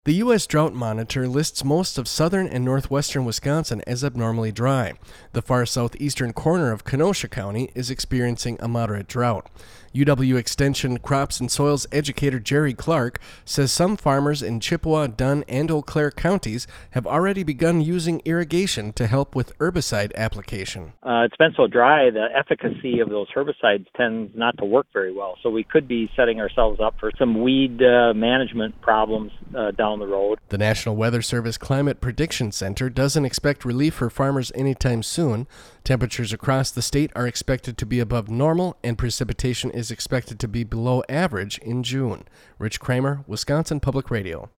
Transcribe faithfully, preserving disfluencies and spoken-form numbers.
The U S Drought Monitor lists most of southern and northwestern Wisconsin as abnormally dry. The far southeastern corner of Kenosha County is experiencing a moderate drought. U W Extension Crops and Soils educator Jerry Clark says some farmers in Chippewa, Dunn, and Eau Claire counties have already begun using irrigation to help with herbicide application. Uh, it's been so dry, the efficacy of those herbicides tends not to work very well. So we could be setting ourselves up for some weed uh, management problems uh, down the road. The National Weather Service Climate Prediction Center doesn't expect relief for farmers anytime soon. Temperatures across the state are expected to be above normal, and precipitation is expected to be below average in June. Rich Kramer, Wisconsin Public Radio.